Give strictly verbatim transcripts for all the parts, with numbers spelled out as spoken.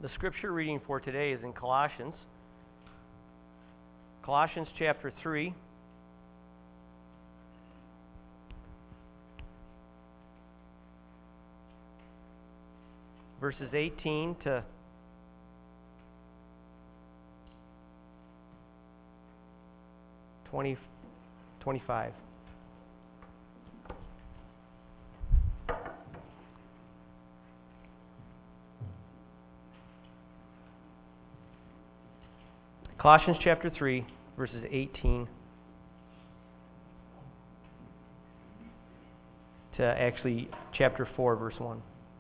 The scripture reading for today is in Colossians. Colossians chapter three. Verses eighteen to twenty, twenty-five. Colossians chapter three, verses eighteen to actually chapter four, verse one.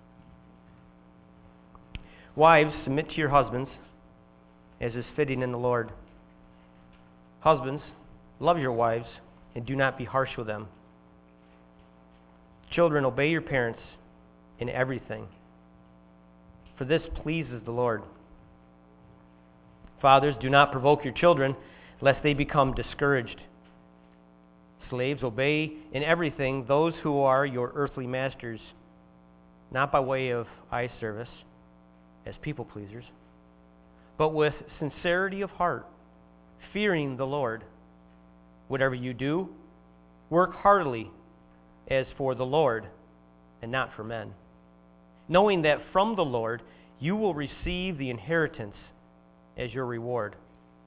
Wives, submit to your husbands, as is fitting in the Lord. Husbands, love your wives, and do not be harsh with them. Children, obey your parents in everything, for this pleases the Lord. Fathers, do not provoke your children, lest they become discouraged. Slaves, obey in everything those who are your earthly masters, not by way of eye service, as people pleasers, but with sincerity of heart, fearing the Lord. Whatever you do, work heartily as for the Lord and not for men, knowing that from the Lord you will receive the inheritance as your reward.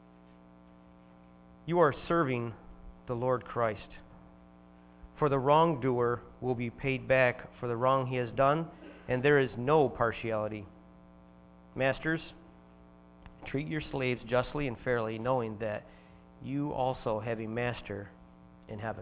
You are serving the Lord Christ. For the wrongdoer will be paid back for the wrong he has done, and there is no partiality. Masters, treat your slaves justly and fairly, knowing that you also have a master in heaven.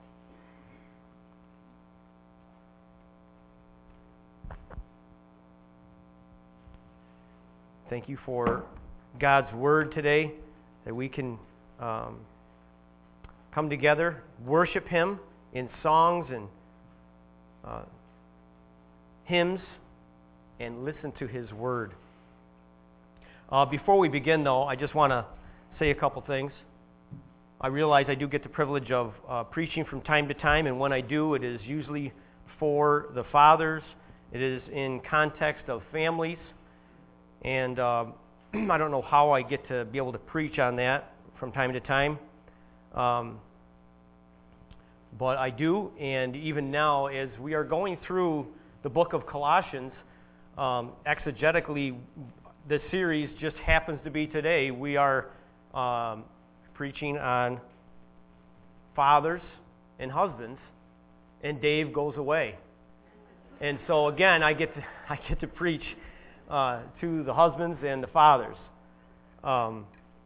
Thank you for God's word today, that we can um, come together, worship Him in songs and uh, hymns, and listen to His word. Uh, before we begin, though, I just want to say a couple things. I realize I do get the privilege of uh, preaching from time to time, and when I do, it is usually for the fathers. It is in context of families, and uh, I don't know how I get to be able to preach on that from time to time, um, but I do, and even now, as we are going through the book of Colossians, um, exegetically, the series just happens to be today. We are um, preaching on fathers and husbands, and Dave goes away. And so again, I get to, I get to preach uh, to the husbands and the fathers. Um,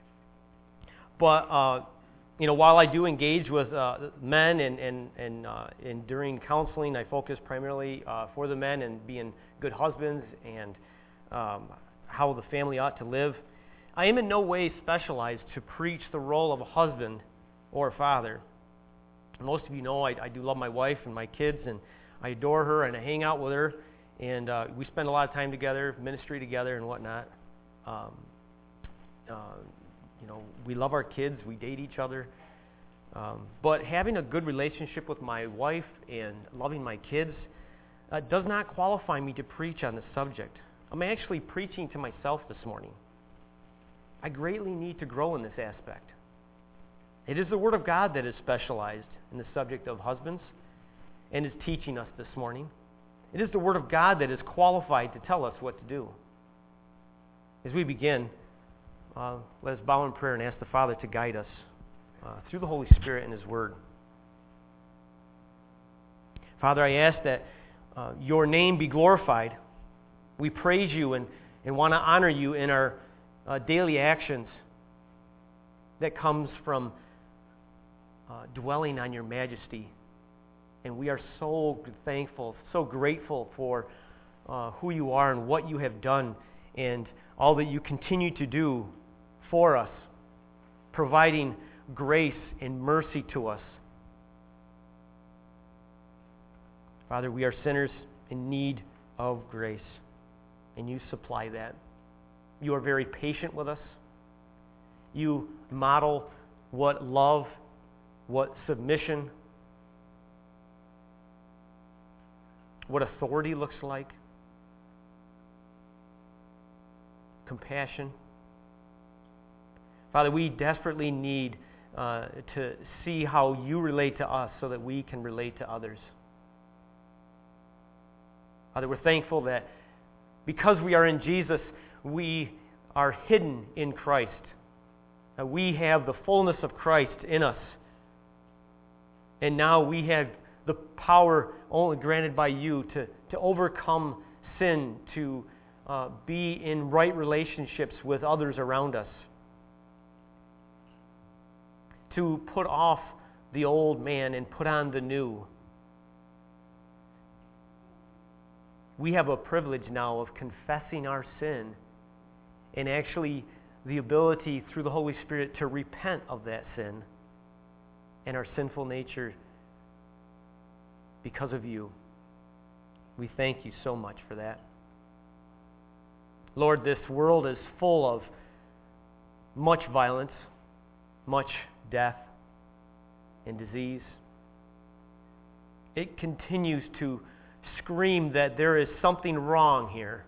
but uh, you know, while I do engage with uh, men and and and, uh, and during counseling, I focus primarily uh, for the men and being good husbands and um, how the family ought to live. I am in no way specialized to preach the role of a husband or a father. Most of you know I, I do love my wife and my kids, and I adore her, and I hang out with her, and uh, we spend a lot of time together, ministry together and whatnot. Um, uh, you know, we love our kids, we date each other. Um, but having a good relationship with my wife and loving my kids uh, does not qualify me to preach on this subject. I'm actually preaching to myself this morning. I greatly need to grow in this aspect. It is the Word of God that is specialized in the subject of husbands and is teaching us this morning. It is the Word of God that is qualified to tell us what to do. As we begin, uh, let us bow in prayer and ask the Father to guide us uh, through the Holy Spirit and His Word. Father, I ask that uh, Your name be glorified. We praise You and, and want to honor You in our uh, daily actions that comes from uh, dwelling on Your majesty. And we are so thankful, so grateful for uh, who You are and what You have done and all that You continue to do for us, providing grace and mercy to us. Father, we are sinners in need of grace, and You supply that. You are very patient with us. You model what love, what submission, what authority looks like. compassion. Father, we desperately need uh, to see how you relate to us so that we can relate to others. Father, we're thankful that because we are in Jesus, we are hidden in Christ. Uh, we have the fullness of Christ in us. And now we have the power only granted by you to, to overcome sin, to uh, be in right relationships with others around us, to put off the old man and put on the new. We have a privilege now of confessing our sin and actually the ability through the Holy Spirit to repent of that sin and our sinful nature because of you. We thank you so much for that. Lord, this world is full of much violence, much death and disease. It continues to scream that there is something wrong here.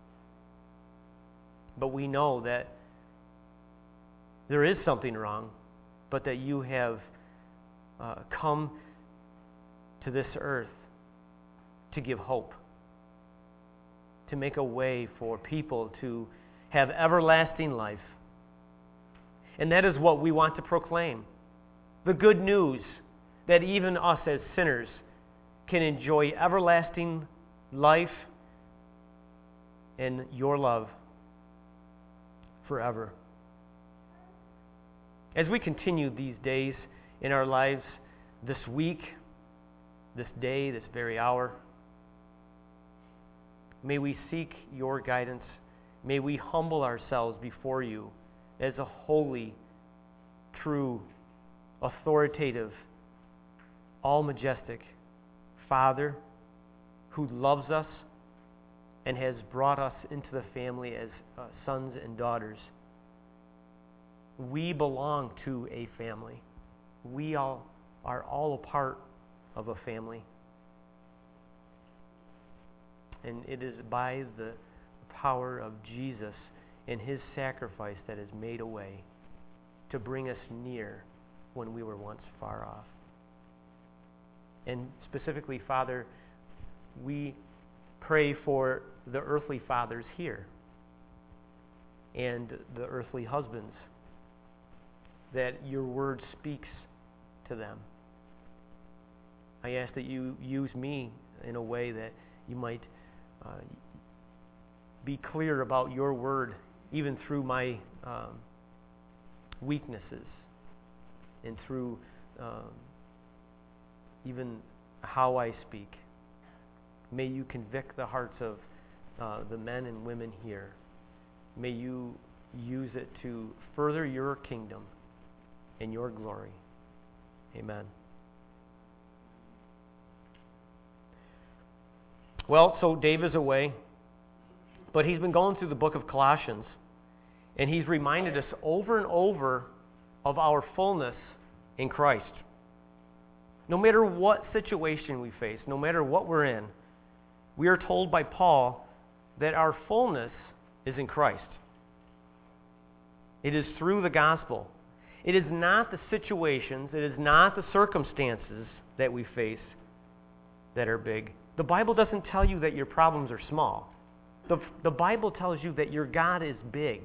But we know that there is something wrong, but that you have uh, come to this earth to give hope, to make a way for people to have everlasting life. And that is what we want to proclaim. The good news that even us as sinners can enjoy everlasting life and your love forever. As we continue these days in our lives, this week, this day, this very hour, may we seek your guidance. May we humble ourselves before you as a holy, true, authoritative, all-majestic Father who loves us and has brought us into the family as uh, sons and daughters. We belong to a family. We all are all a part of a family. And it is by the power of Jesus and his sacrifice that has made a way to bring us near when we were once far off. And specifically, Father, we pray for the earthly fathers here and the earthly husbands, that your word speaks to them. I ask that you use me in a way that you might uh, be clear about your word, even through my um, weaknesses and through um, even how I speak. May you convict the hearts of uh, the men and women here. May you use it to further your kingdom and your glory. Amen. Well, so Dave is away, but he's been going through the book of Colossians, and he's reminded us over and over of our fullness in Christ. No matter what situation we face, no matter what we're in, we are told by Paul that our fullness is in Christ. It is through the gospel. It is not the situations, it is not the circumstances that we face that are big. The Bible doesn't tell you that your problems are small. The, the Bible tells you that your God is big.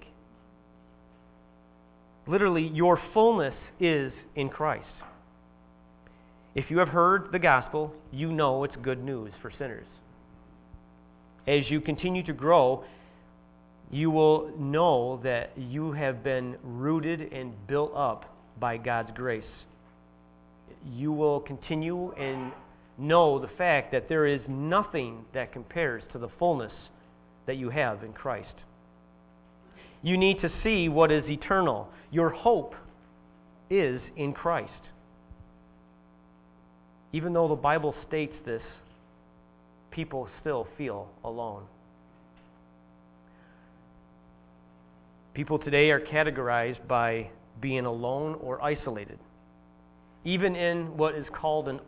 Literally, your fullness is in Christ. If you have heard the gospel, you know it's good news for sinners. As you continue to grow, you will know that you have been rooted and built up by God's grace. You will continue and know the fact that there is nothing that compares to the fullness that you have in Christ. You need to see what is eternal. Your hope is in Christ. Even though the Bible states this, people still feel alone. People today are categorized by being alone or isolated. Even in what is called an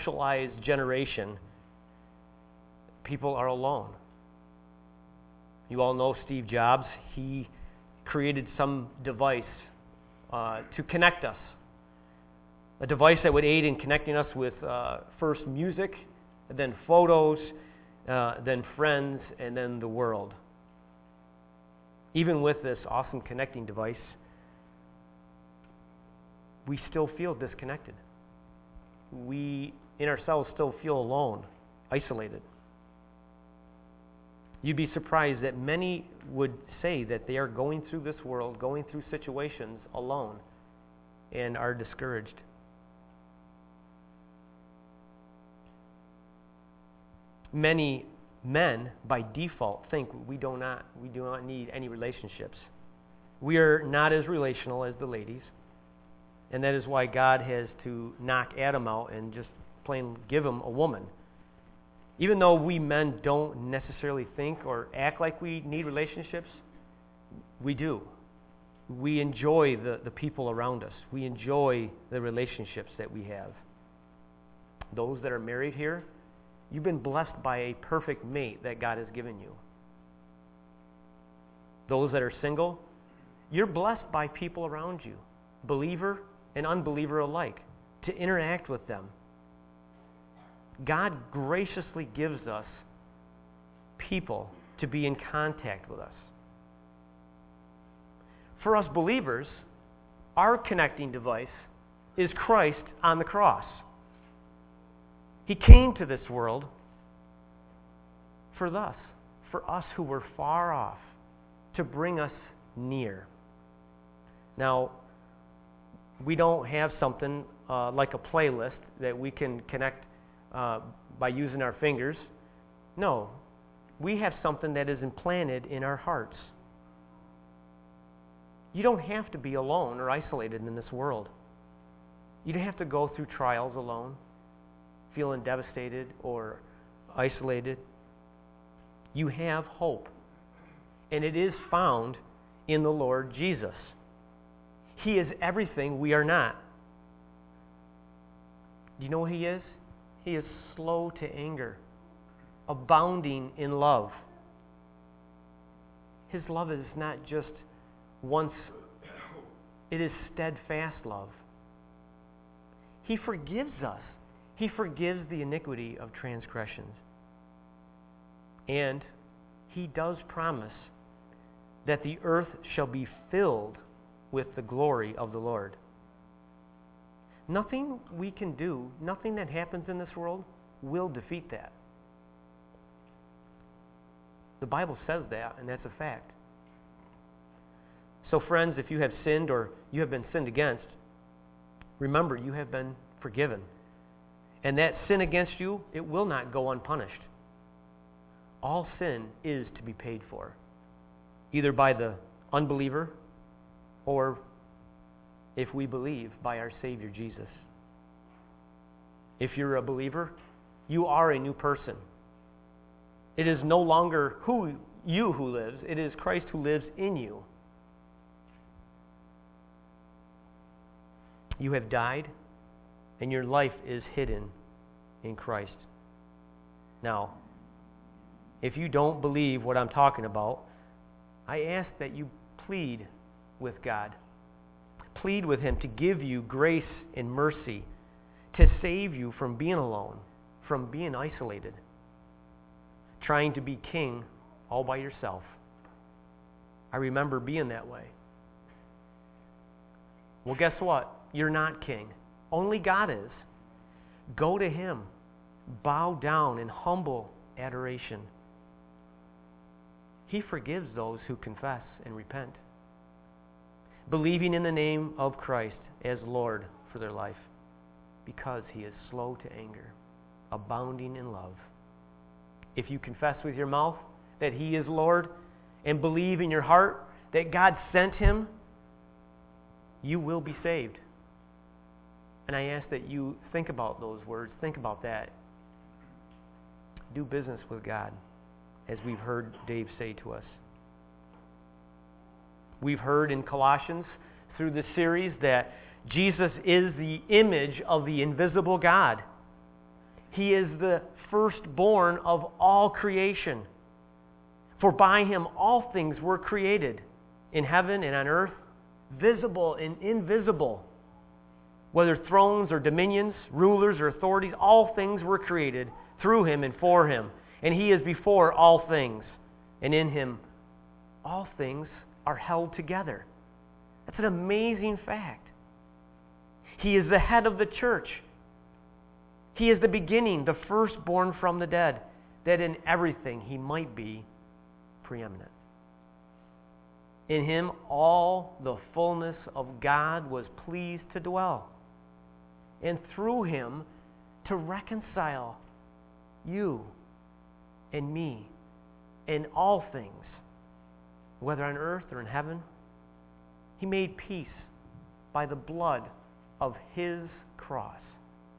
over-socialized generation, people are alone. You all know Steve Jobs. He created some device uh, to connect us. A device that would aid in connecting us with uh, first music, then photos, uh, then friends, and then the world. Even with this awesome connecting device, we still feel disconnected. We, in ourselves, still feel alone, isolated. You'd be surprised that many would say that they are going through this world, going through situations alone, and are discouraged. Many men, by default, think we do not, we do not need any relationships. We are not as relational as the ladies, and that is why God has to knock Adam out and just plain give him a woman. Even though we men don't necessarily think or act like we need relationships, we do. We enjoy the, the people around us. We enjoy the relationships that we have. Those that are married here, you've been blessed by a perfect mate that God has given you. Those that are single, you're blessed by people around you, believer and unbeliever alike, to interact with them. God graciously gives us people to be in contact with us. For us believers, our connecting device is Christ on the cross. He came to this world for us, for us who were far off, to bring us near. Now, we don't have something uh, like a playlist that we can connect uh, by using our fingers. No, we have something that is implanted in our hearts. You don't have to be alone or isolated in this world. You don't have to go through trials alone, feeling devastated or isolated. You have hope, and it is found in the Lord Jesus. He is everything we are not. Do you know what He is? He is slow to anger, abounding in love. His love is not just once, it is steadfast love. He forgives us. He forgives the iniquity of transgressions. And He does promise that the earth shall be filled with the glory of the Lord. Nothing we can do, nothing that happens in this world will defeat that. The Bible says that, and that's a fact. So friends, if you have sinned or you have been sinned against, remember you have been forgiven. And that sin against you, it will not go unpunished. All sin is to be paid for, either by the unbeliever or, if we believe, by our Savior Jesus. If you're a believer, you are a new person. It is no longer who you who lives, it is Christ who lives in you. You have died, and your life is hidden in Christ. Now, if you don't believe what I'm talking about, I ask that you plead with God. Plead with Him to give you grace and mercy, to save you from being alone, from being isolated, trying to be king all by yourself. I remember being that way. Well, guess what? You're not king. Only God is. Go to Him. Bow down in humble adoration. He forgives those who confess and repent, believing in the name of Christ as Lord for their life, because He is slow to anger, abounding in love. If you confess with your mouth that He is Lord and believe in your heart that God sent Him, you will be saved. And I ask that you think about those words, think about that. Do business with God, as we've heard Dave say to us. We've heard in Colossians through this series that Jesus is the image of the invisible God. He is the firstborn of all creation. For by him all things were created, in heaven and on earth, visible and invisible. Whether thrones or dominions, rulers or authorities, all things were created through him and for him. And he is before all things, and in him all things are held together. That's an amazing fact. He is the head of the church. He is the beginning, the firstborn from the dead, that in everything he might be preeminent. In him all the fullness of God was pleased to dwell, and through him to reconcile you and me in all things, whether on earth or in heaven. He made peace by the blood of his cross.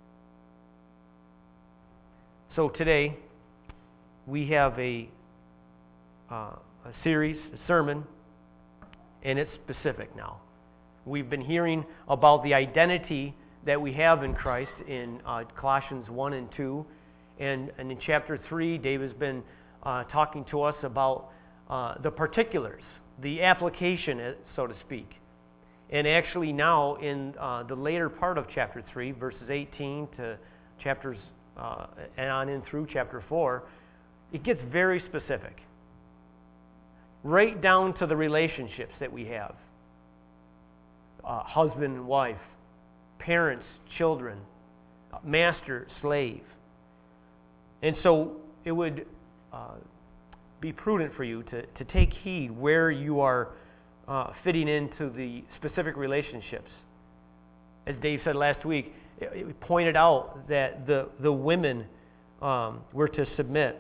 So today, we have a, uh, a series, a sermon, and it's specific now. We've been hearing about the identity that we have in Christ in uh, Colossians one and two. And, and in chapter three, Dave has been uh, talking to us about uh, the particulars, the application, so to speak. And actually now in uh, the later part of chapter three, verses eighteen to chapters uh, and on in through chapter four, it gets very specific. Right down to the relationships that we have. Uh, husband and wife, parents, children, master, slave. And so it would uh, be prudent for you to, to take heed where you are uh, fitting into the specific relationships. As Dave said last week, it, it pointed out that the, the women um, were to submit.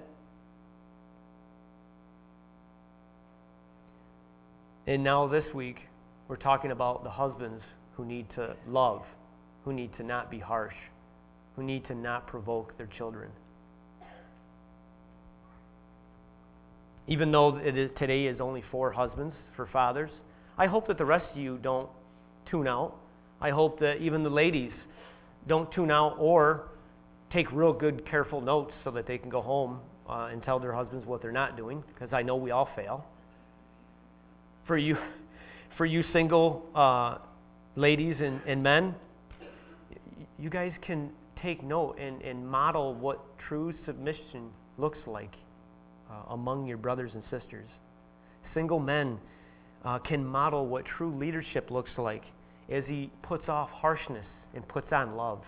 And now this week, we're talking about the husbands who need to love, who need to not be harsh, who need to not provoke their children. Even though it is, today is only for husbands, for fathers, I hope that the rest of you don't tune out. I hope that even the ladies don't tune out or take real good, careful notes so that they can go home uh, and tell their husbands what they're not doing, because I know we all fail. For you, for you single uh, ladies and, and men, you guys can take note and, and model what true submission looks like uh, among your brothers and sisters. Single men uh, can model what true leadership looks like as he puts off harshness and puts on love.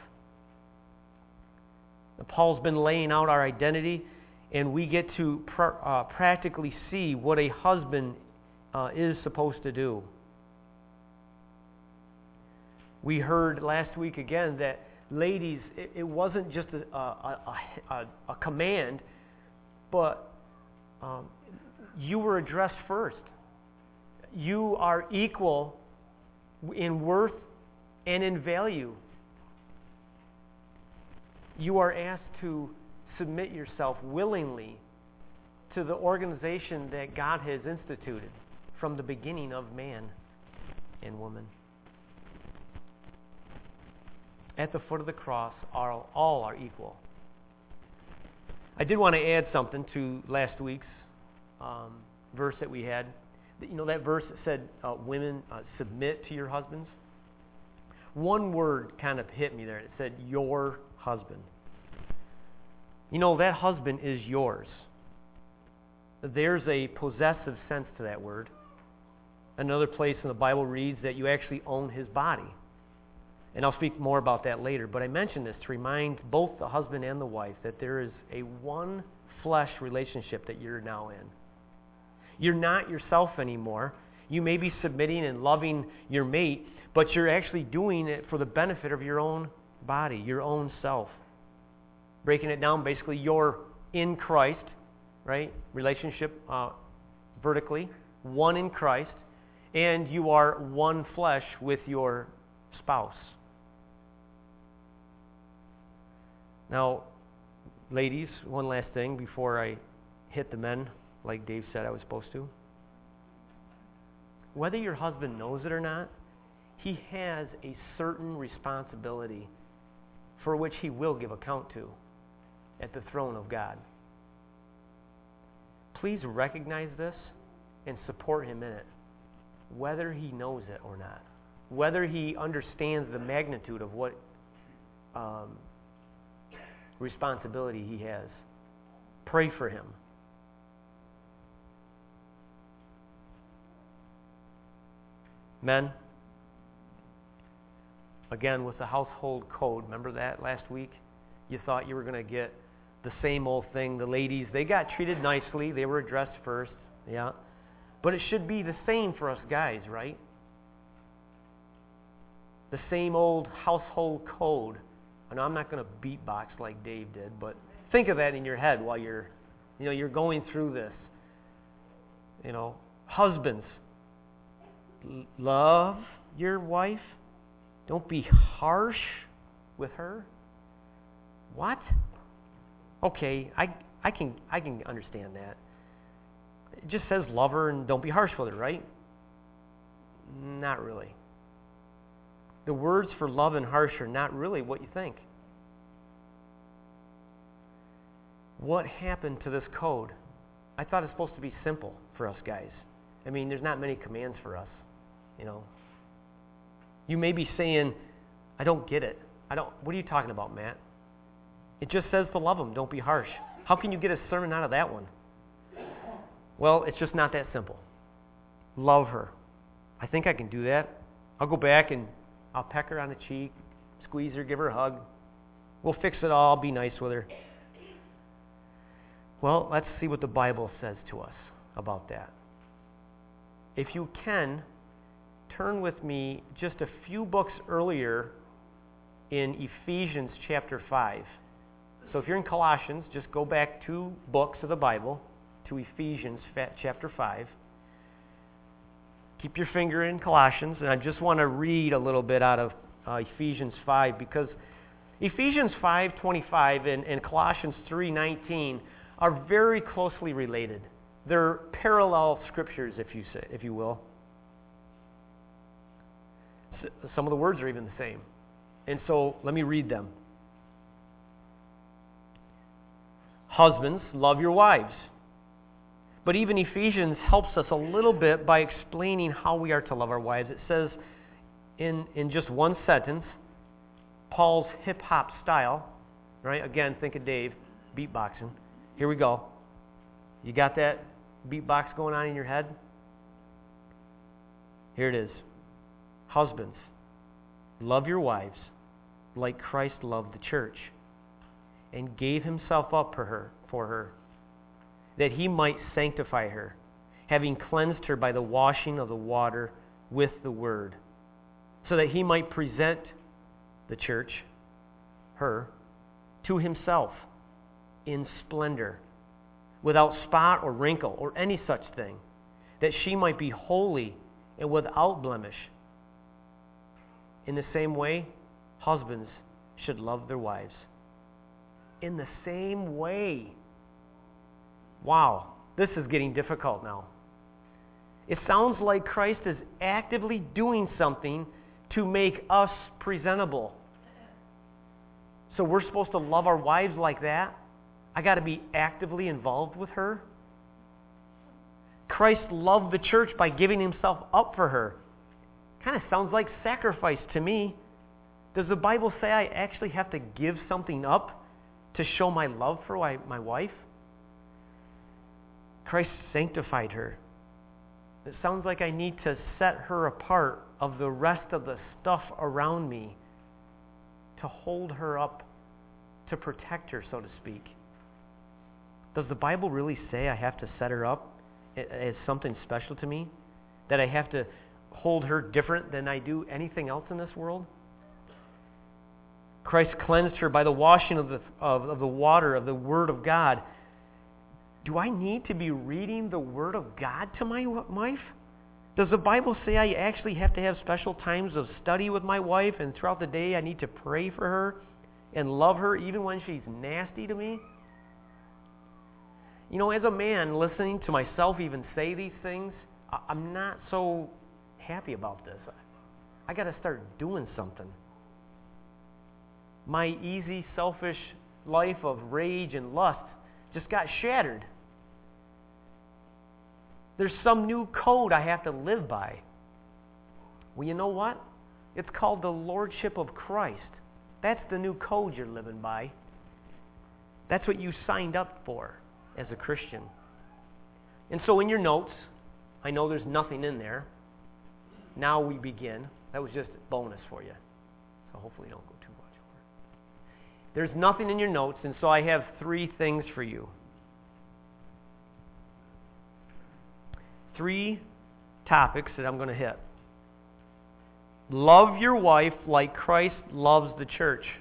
Paul's been laying out our identity, and we get to pr- uh, practically see what a husband Uh, is supposed to do. We heard last week again that, ladies, it, it wasn't just a, a, a, a command, but um, you were addressed first. You are equal in worth and in value. You are asked to submit yourself willingly to the organization that God has instituted from the beginning of man and woman. At the foot of the cross, all, all are equal. I did want to add something to last week's um, verse that we had. You know, that verse that said, uh, women, uh, submit to your husbands? One word kind of hit me there. It said, your husband. You know, that husband is yours. There's a possessive sense to that word. Another place in the Bible reads that you actually own his body. And I'll speak more about that later. But I mention this to remind both the husband and the wife that there is a one flesh relationship that you're now in. You're not yourself anymore. You may be submitting and loving your mate, but you're actually doing it for the benefit of your own body, your own self. Breaking it down, basically, you're in Christ, right? Relationship uh, vertically, one in Christ, and you are one flesh with your spouse. Now, ladies, one last thing before I hit the men, like Dave said I was supposed to. Whether your husband knows it or not, he has a certain responsibility for which he will give account to at the throne of God. please recognize this and support him in it, whether he knows it or not, whether he understands the magnitude of what um, responsibility he has. Pray for him. Men, again, with the household code, remember that last week? You thought you were going to get the same old thing. The ladies, they got treated nicely. They were addressed first. Yeah. But it should be the same for us guys, right? The same old household code. I know I'm not going to beatbox like Dave did, but think of that in your head while you're, you know, you're going through this. You know, husbands, l- love your wife. Don't be harsh with her. What? Okay, I I can I can understand that. It just says love her and don't be harsh with her, right? Not really. The words for love and harsh are not really what you think. What happened to this code? I thought it's supposed to be simple for us guys. I mean, there's not many commands for us, you know. You may be saying, I don't get it. I don't. What are you talking about, Matt? It just says to love them, don't be harsh. How can you get a sermon out of that one? Well, it's just not that simple. Love her. I think I can do that. I'll go back and I'll peck her on the cheek, squeeze her, give her a hug. We'll fix it all, be nice with her. Well, let's see what the Bible says to us about that. If you can, turn with me just a few books earlier in Ephesians chapter five. So if you're in Colossians, just go back two books of the Bible to Ephesians chapter five. Keep your finger in Colossians, and I just want to read a little bit out of uh, Ephesians five, because Ephesians five twenty-five and, and Colossians three nineteen are very closely related. They're parallel scriptures, if you say, if you will. S- some of the words are even the same. And so let me read them. Husbands, love your wives. But even Ephesians helps us a little bit by explaining how we are to love our wives. It says in, in just one sentence, Paul's hip-hop style, right? Again, think of Dave, beatboxing. Here we go. You got that beatbox going on in your head? Here it is. Husbands, love your wives like Christ loved the church and gave himself up for her, for her, that he might sanctify her, having cleansed her by the washing of the water with the word, so that he might present the church, her, to himself in splendor, without spot or wrinkle or any such thing, that she might be holy and without blemish. In the same way, husbands should love their wives. In the same way. Wow, this is getting difficult now. It sounds like Christ is actively doing something to make us presentable. So we're supposed to love our wives like that? I got to be actively involved with her? Christ loved the church by giving himself up for her. Kind of sounds like sacrifice to me. Does the Bible say I actually have to give something up to show my love for my wife? Christ sanctified her. It sounds like I need to set her apart of the rest of the stuff around me to hold her up, to protect her, so to speak. Does the Bible really say I have to set her up as something special to me? That I have to hold her different than I do anything else in this world? Christ cleansed her by the washing of the, of, of the water of the Word of God. Do I need to be reading the Word of God to my wife? Does the Bible say I actually have to have special times of study with my wife, and throughout the day I need to pray for her and love her even when she's nasty to me? You know, as a man, listening to myself even say these things, I'm not so happy about this. I got to start doing something. My easy, selfish life of rage and lust just got shattered. There's some new code I have to live by. Well, you know what? It's called the Lordship of Christ. That's the new code you're living by. That's what you signed up for as a Christian. And so in your notes, I know there's nothing in there. Now we begin. That was just a bonus for you. So hopefully don't go too much over. There's nothing in your notes, and so I have three things for you. Three topics that I'm going to hit. Love your wife like Christ loves the church.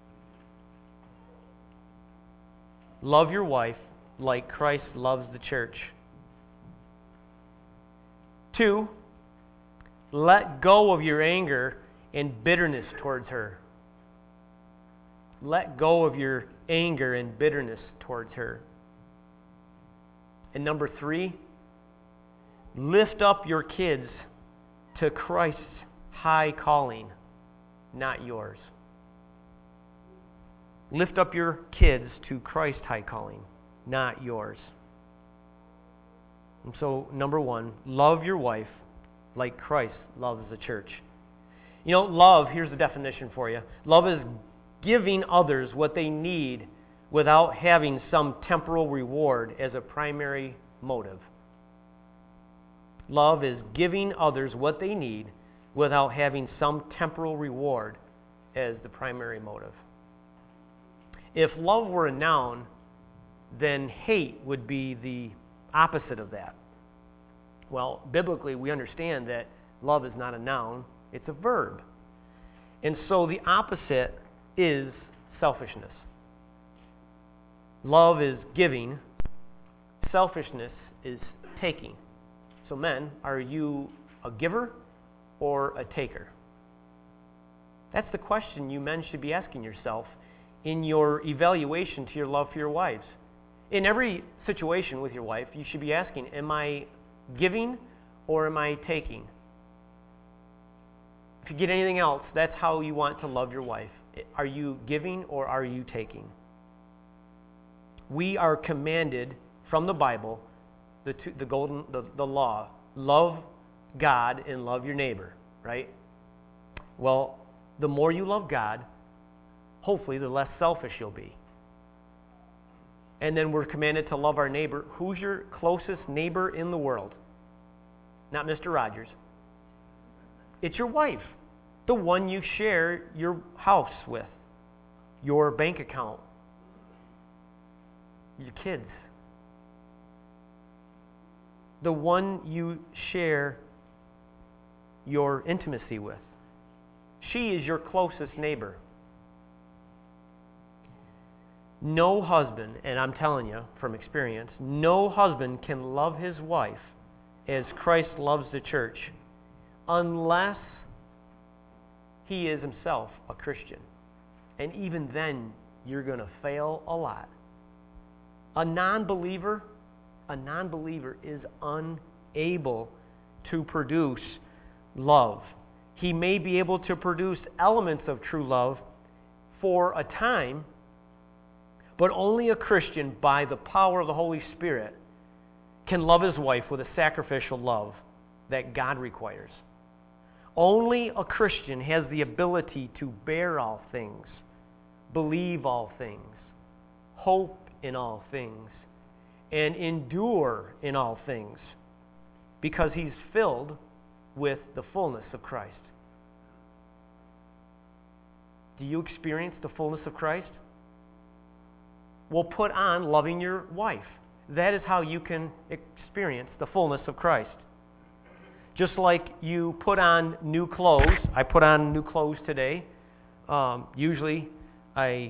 Love your wife like Christ loves the church. Two, let go of your anger and bitterness towards her. Let go of your anger and bitterness towards her. And number three, lift up your kids to Christ's high calling, not yours. Lift up your kids to Christ's high calling, not yours. And so, number one, love your wife like Christ loves the church. You know, love, here's the definition for you. Love is giving others what they need without having some temporal reward as a primary motive. Love is giving others what they need without having some temporal reward as the primary motive. If love were a noun, then hate would be the opposite of that. Well, biblically, we understand that love is not a noun, it's a verb. And so the opposite is selfishness. Love is giving, selfishness is taking. So men, are you a giver or a taker? That's the question you men should be asking yourself in your evaluation to your love for your wives. In every situation with your wife, you should be asking, am I giving or am I taking? If you get anything else, that's how you want to love your wife. Are you giving or are you taking? We are commanded from the Bible, the two, the golden the, the law, love God and love your neighbor, right? Well, the more you love God, hopefully the less selfish you'll be. And then we're commanded to love our neighbor. Who's your closest neighbor in the world? Not Mister Rogers. It's your wife, the one you share your house with, your bank account, your kids, the one you share your intimacy with. She is your closest neighbor. No husband, and I'm telling you from experience, no husband can love his wife as Christ loves the church unless he is himself a Christian. And even then, you're going to fail a lot. A non-believer, a non-believer is unable to produce love. He may be able to produce elements of true love for a time, but only a Christian, by the power of the Holy Spirit, can love his wife with a sacrificial love that God requires. Only a Christian has the ability to bear all things, believe all things, hope in all things, and endure in all things, because he's filled with the fullness of Christ. Do you experience the fullness of Christ? Well, put on loving your wife. That is how you can experience the fullness of Christ. Just like you put on new clothes. I put on new clothes today. Um, usually I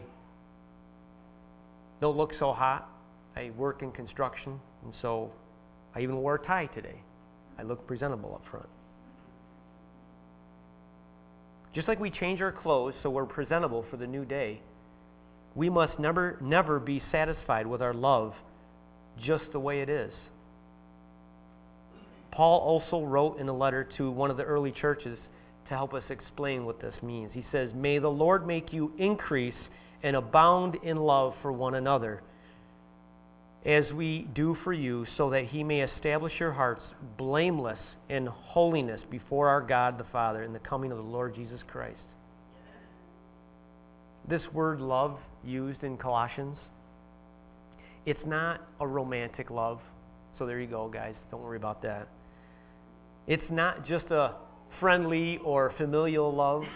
don't look so hot. I work in construction, and so I even wore a tie today. I look presentable up front. Just like we change our clothes so we're presentable for the new day, we must never, never be satisfied with our love just the way it is. Paul also wrote in a letter to one of the early churches to help us explain what this means. He says, "May the Lord make you increase and abound in love for one another, as we do for you, so that he may establish your hearts blameless in holiness before our God the Father in the coming of the Lord Jesus Christ. This word love used in Colossians, it's not a romantic love. So there you go, guys. Don't worry about that. It's not just a friendly or familial love.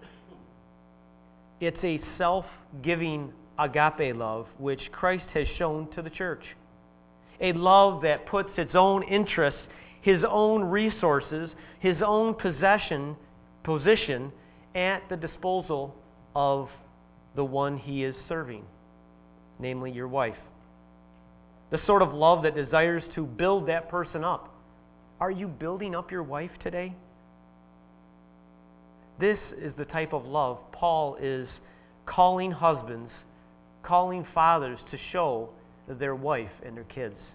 It's a self-giving agape love, which Christ has shown to the church. A love that puts its own interests, his own resources, his own possession, position at the disposal of the one he is serving, namely your wife. The sort of love that desires to build that person up. Are you building up your wife today? This is the type of love Paul is calling husbands, calling fathers to show their wife and their kids.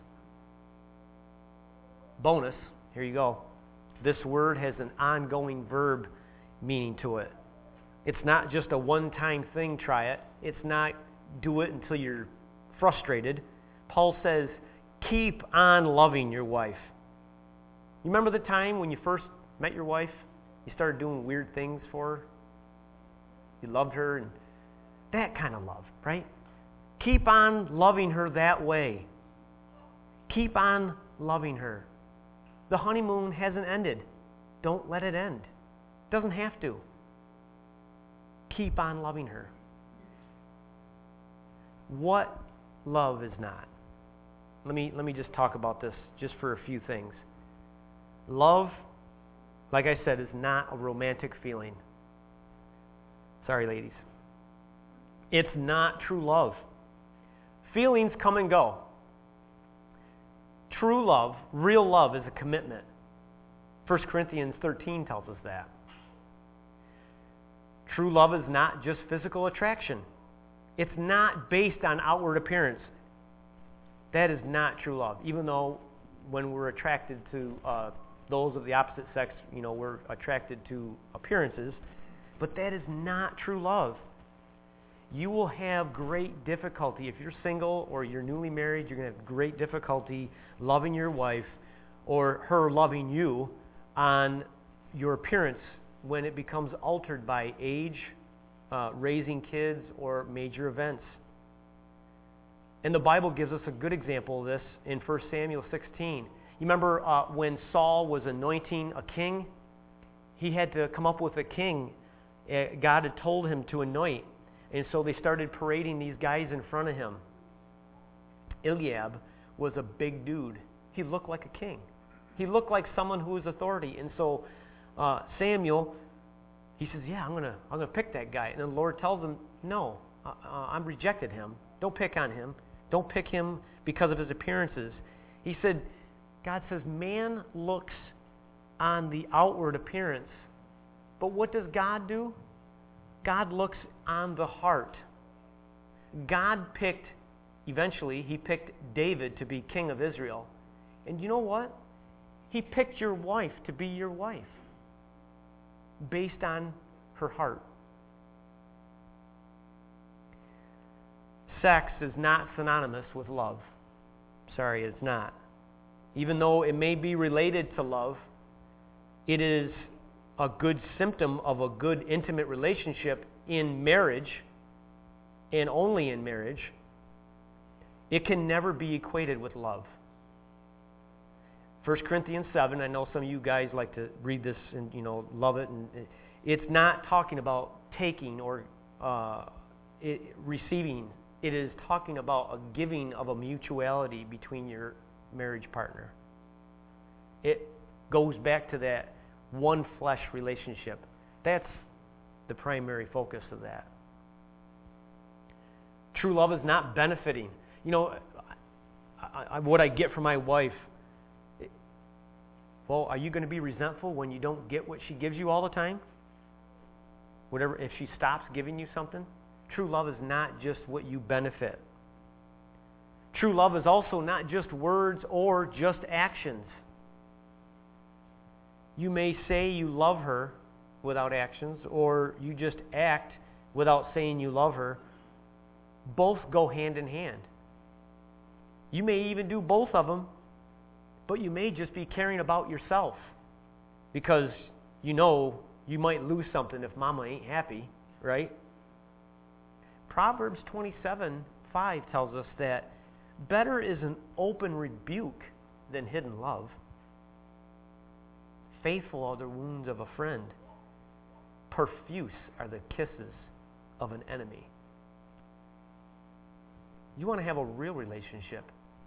Bonus, here you go. This word has an ongoing verb meaning to it. It's not just a one-time thing, try it. It's not do it until you're frustrated. Paul says, keep on loving your wife. You remember the time when you first met your wife? You started doing weird things for her? You loved her, and that kind of love, right? Keep on loving her that way. Keep on loving her. The honeymoon hasn't ended. Don't let it end. It doesn't have to. Keep on loving her. What love is not? Let me, let me just talk about this just for a few things. Love, like I said, is not a romantic feeling. Sorry, ladies. It's not true love. Feelings come and go. True love, real love, is a commitment. First Corinthians thirteen tells us that. True love is not just physical attraction. It's not based on outward appearance. That is not true love. Even though when we're attracted to uh, those of the opposite sex, you know, we're attracted to appearances. But that is not true love. You will have great difficulty. If you're single or you're newly married, you're going to have great difficulty loving your wife or her loving you on your appearance when it becomes altered by age, uh, raising kids, or major events. And the Bible gives us a good example of this in First Samuel sixteen. You remember uh, when Saul was anointing a king? He had to come up with a king. Uh, God had told him to anoint. And so they started parading these guys in front of him. Eliab was a big dude. He looked like a king. He looked like someone who was authority. And so uh, Samuel, he says, yeah, I'm going to I'm gonna pick that guy. And the Lord tells him, no, uh, uh, I'm rejected him. Don't pick on him. Don't pick him because of his appearances. He said, God says, man looks on the outward appearance. But what does God do? God looks on the heart. God picked, eventually, he picked David to be king of Israel. And you know what? He picked your wife to be your wife based on her heart. Sex is not synonymous with love. Sorry, it's not. Even though it may be related to love, it is a good symptom of a good intimate relationship in marriage, and only in marriage. It can never be equated with love. First Corinthians seven, I know some of you guys like to read this and, you know, love it. And it's not talking about taking or uh, it, receiving. It is talking about a giving of a mutuality between your marriage partner. It goes back to that one flesh relationship. That's the primary focus of that. True love is not benefiting. You know, I, I, what I get from my wife, it, well, are you going to be resentful when you don't get what she gives you all the time? Whatever, if she stops giving you something? True love is not just what you benefit. True love is also not just words or just actions. You may say you love her without actions, or you just act without saying you love her. Both go hand in hand. You may even do both of them, but you may just be caring about yourself because you know you might lose something if mama ain't happy, right? Proverbs twenty-seven five tells us that better is an open rebuke than hidden love. Faithful are the wounds of a friend. Profuse are the kisses of an enemy. You want to have a real relationship.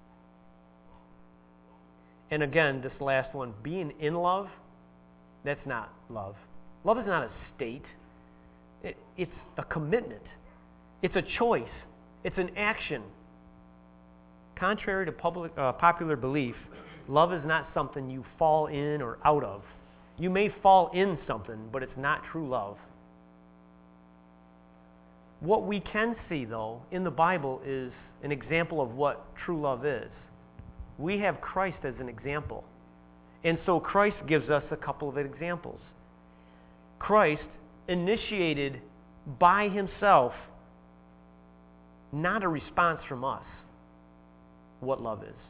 And again, this last one, being in love, that's not love. Love is not a state. It, it's a commitment. It's a choice. It's an action. Contrary to public, uh, popular belief, love is not something you fall in or out of. You may fall in something, but it's not true love. What we can see, though, in the Bible is an example of what true love is. We have Christ as an example. And so Christ gives us a couple of examples. Christ initiated by himself, not a response from us, what love is.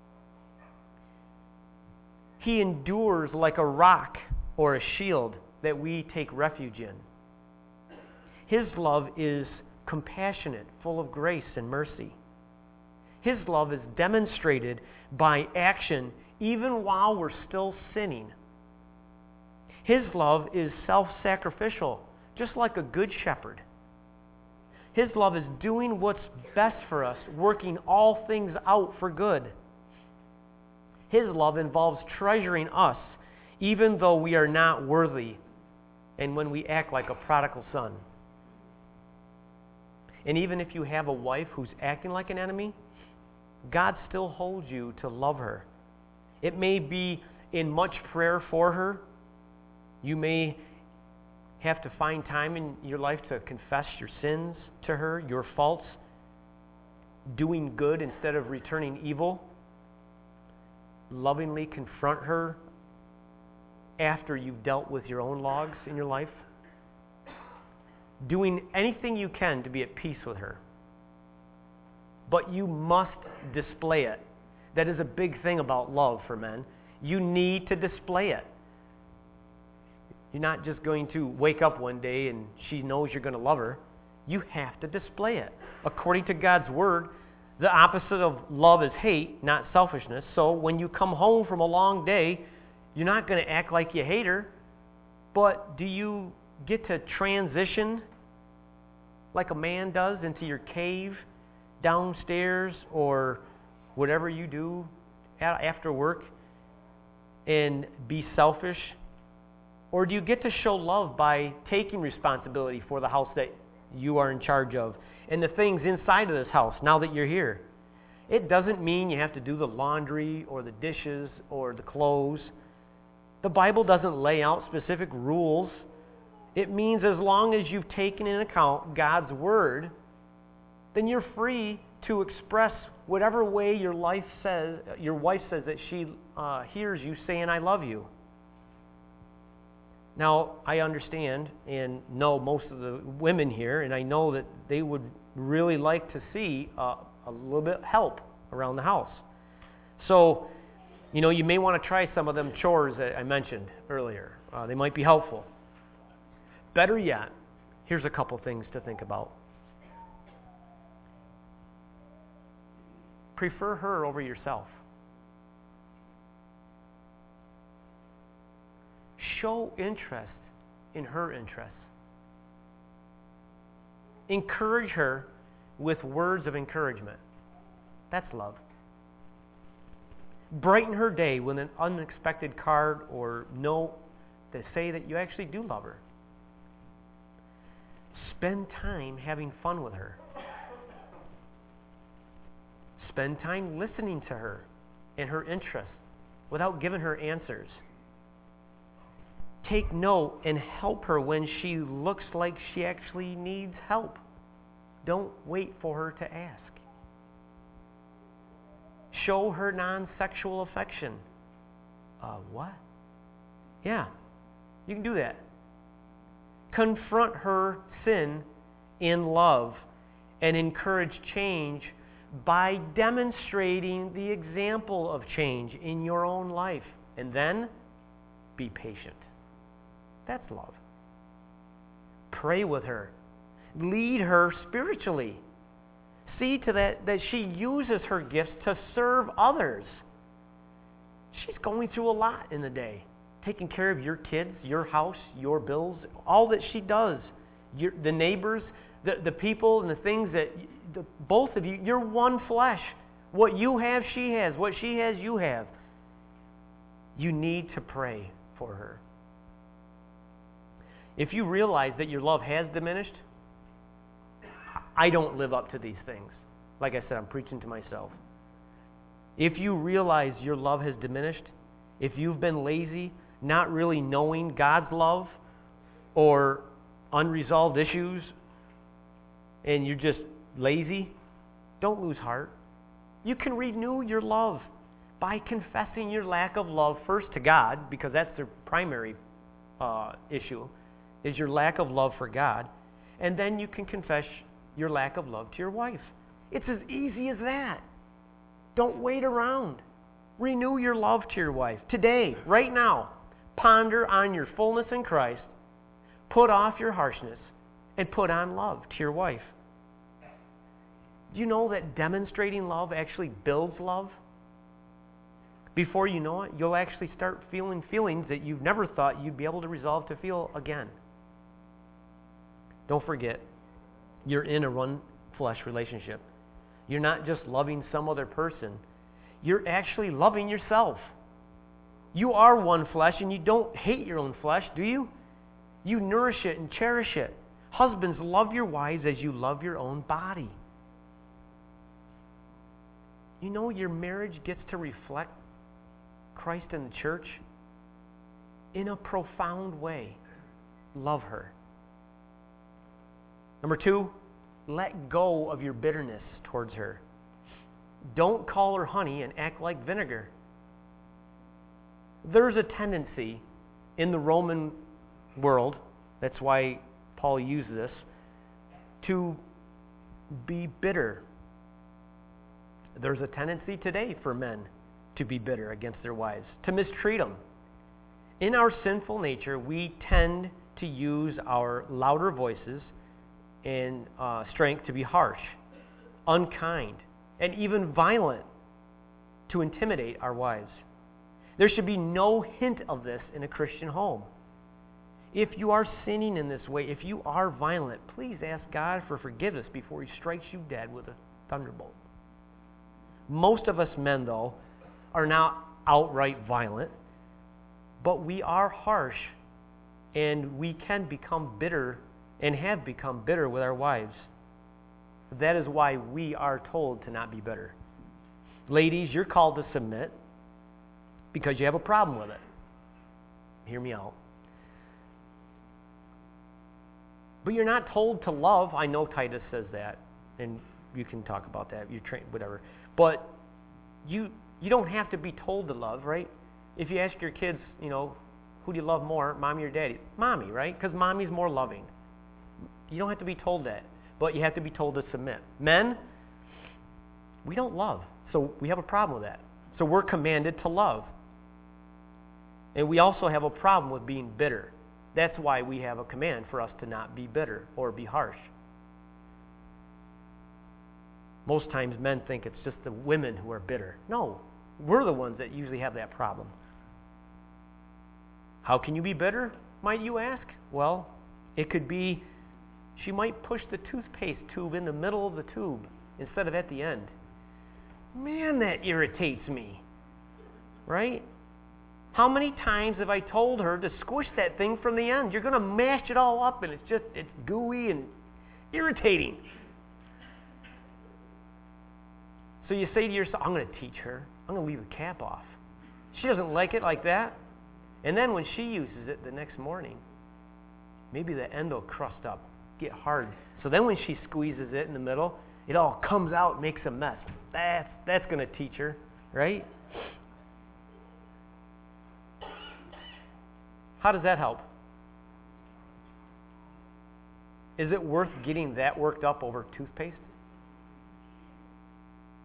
He endures like a rock or a shield that we take refuge in. His love is compassionate, full of grace and mercy. His love is demonstrated by action even while we're still sinning. His love is self-sacrificial, just like a good shepherd. His love is doing what's best for us, working all things out for good. His love involves treasuring us even though we are not worthy and when we act like a prodigal son. And even if you have a wife who's acting like an enemy, God still holds you to love her. It may be in much prayer for her. You may have to find time in your life to confess your sins to her, your faults, doing good instead of returning evil, lovingly confront her after you've dealt with your own logs in your life, doing anything you can to be at peace with her. But you must display it. That is a big thing about love for men. You need to display it. You're not just going to wake up one day and she knows you're going to love her. You have to display it. According to God's word, the opposite of love is hate, not selfishness. So when you come home from a long day, you're not going to act like you hate her, but do you get to transition like a man does into your cave downstairs or whatever you do after work and be selfish? Or do you get to show love by taking responsibility for the house that you are in charge of and the things inside of this house now that you're here? It doesn't mean you have to do the laundry or the dishes or the clothes. The Bible doesn't lay out specific rules. It means as long as you've taken into account God's word, then you're free to express whatever way your life says, your wife says that she uh, hears you saying, "I love you." Now, I understand and know most of the women here, and I know that they would really like to see uh, a little bit of help around the house. So, you know, you may want to try some of them chores that I mentioned earlier. Uh, they might be helpful. Better yet, here's a couple things to think about. Prefer her over yourself. Show interest in her interests. Encourage her with words of encouragement. That's love. Brighten her day with an unexpected card or note to say that you actually do love her. Spend time having fun with her. Spend time listening to her and her interests without giving her answers. Take note and help her when she looks like she actually needs help. Don't wait for her to ask. Show her non-sexual affection. Uh, what? Yeah, you can do that. Confront her sin in love and encourage change by demonstrating the example of change in your own life. And then, be patient. That's love. Pray with her. Lead her spiritually. See to that that she uses her gifts to serve others. She's going through a lot in the day. Taking care of your kids, your house, your bills, all that she does. Your, the neighbors, the, the people, and the things that, the, both of you, you're one flesh. What you have, she has. What she has, you have. You need to pray for her. If you realize that your love has diminished, I don't live up to these things. Like I said, I'm preaching to myself. If you realize your love has diminished, if you've been lazy, not really knowing God's love, or unresolved issues, and you're just lazy, don't lose heart. You can renew your love by confessing your lack of love first to God, because that's the primary uh, issue, is your lack of love for God. And then you can confess your lack of love to your wife. It's as easy as that. Don't wait around. Renew your love to your wife. Today, right now, ponder on your fullness in Christ, put off your harshness, and put on love to your wife. Do you know that demonstrating love actually builds love? Before you know it, you'll actually start feeling feelings that you've never thought you'd be able to resolve to feel again. Don't forget, you're in a one-flesh relationship. You're not just loving some other person. You're actually loving yourself. You are one flesh, and you don't hate your own flesh, do you? You nourish it and cherish it. Husbands, love your wives as you love your own body. You know, your marriage gets to reflect Christ and the church in a profound way. Love her. Number two, let go of your bitterness towards her. Don't call her honey and act like vinegar. There's a tendency in the Roman world, that's why Paul used this, to be bitter. There's a tendency today for men to be bitter against their wives, to mistreat them. In our sinful nature, we tend to use our louder voices and uh, strength to be harsh, unkind, and even violent to intimidate our wives. There should be no hint of this in a Christian home. If you are sinning in this way, if you are violent, please ask God for forgiveness before He strikes you dead with a thunderbolt. Most of us men, though, are not outright violent, but we are harsh, and we can become bitter and have become bitter with our wives. That is why we are told to not be bitter. Ladies, you're called to submit because you have a problem with it. Hear me out. But you're not told to love. I know Titus says that, and you can talk about that. You train, whatever. But you you don't have to be told to love, right? If you ask your kids, you know, who do you love more, mommy or daddy? Mommy, right? Because mommy's more loving. You don't have to be told that, but you have to be told to submit. Men, we don't love, so we have a problem with that. So we're commanded to love. And we also have a problem with being bitter. That's why we have a command for us to not be bitter or be harsh. Most times men think it's just the women who are bitter. No, we're the ones that usually have that problem. How can you be bitter, might you ask? Well, it could be she might push the toothpaste tube in the middle of the tube instead of at the end. Man, that irritates me. Right? How many times have I told her to squish that thing from the end? You're going to mash it all up and it's just, it's gooey and irritating. So you say to yourself, I'm going to teach her. I'm going to leave the cap off. She doesn't like it like that. And then when she uses it the next morning, maybe the end will crust up, get hard. So then when she squeezes it in the middle, it all comes out and makes a mess. That's, that's going to teach her, right? How does that help? Is it worth getting that worked up over toothpaste?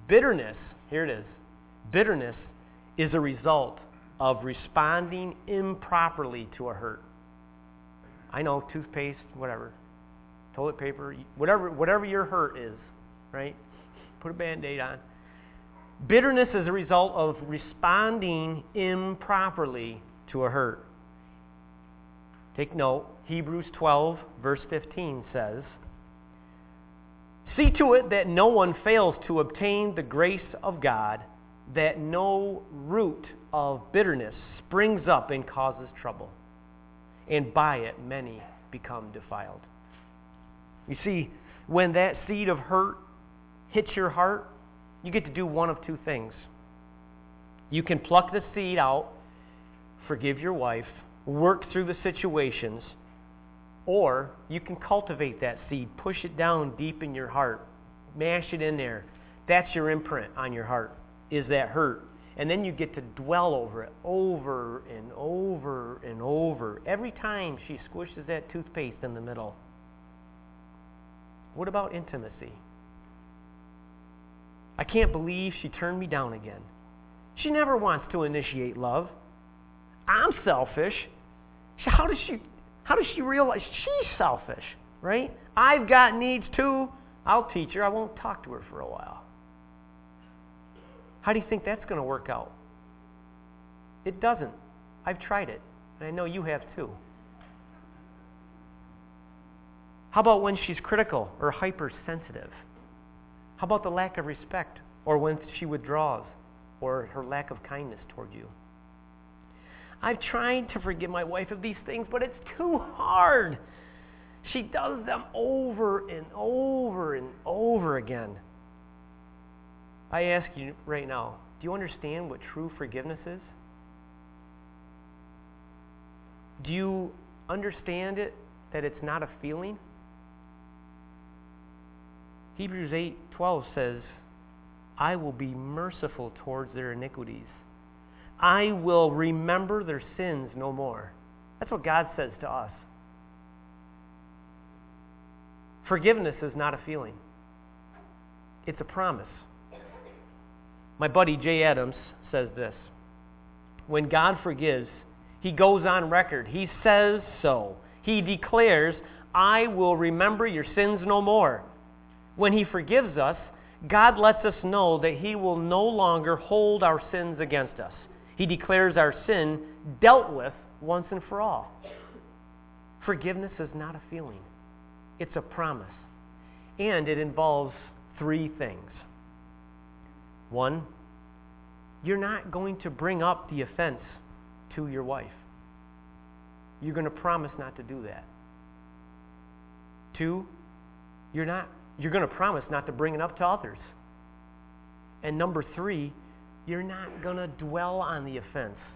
Bitterness, here it is. Bitterness is a result of responding improperly to a hurt. I know, toothpaste, whatever, toilet paper, whatever, whatever your hurt is, right? Put a Band-Aid on. Bitterness is a result of responding improperly to a hurt. Take note, Hebrews twelve, verse fifteen says, "See to it that no one fails to obtain the grace of God, that no root of bitterness springs up and causes trouble, and by it many become defiled." You see, when that seed of hurt hits your heart, you get to do one of two things. You can pluck the seed out, forgive your wife, work through the situations, or you can cultivate that seed, push it down deep in your heart, mash it in there. That's your imprint on your heart, is that hurt. And then you get to dwell over it over and over and over every time she squishes that toothpaste in the middle. What about intimacy? I can't believe she turned me down again. She never wants to initiate love. I'm selfish. How does she, how does she realize she's selfish, right? I've got needs too. I'll teach her. I won't talk to her for a while. How do you think that's going to work out? It doesn't. I've tried it, and I know you have too. How about when she's critical or hypersensitive? How about the lack of respect, or when she withdraws, or her lack of kindness toward you? I've tried to forgive my wife of these things, but it's too hard. She does them over and over and over again. I ask you right now, do you understand what true forgiveness is? Do you understand it, that it's not a feeling? Hebrews eight twelve says, "I will be merciful towards their iniquities. I will remember their sins no more." That's what God says to us. Forgiveness is not a feeling. It's a promise. My buddy Jay Adams says this: when God forgives, he goes on record. He says so. He declares, "I will remember your sins no more." When he forgives us, God lets us know that he will no longer hold our sins against us. He declares our sin dealt with once and for all. Forgiveness is not a feeling. It's a promise. And it involves three things. One, you're not going to bring up the offense to your wife. You're going to promise not to do that. Two, you're not you're going to promise not to bring it up to others. And number three, you're not going to dwell on the offense.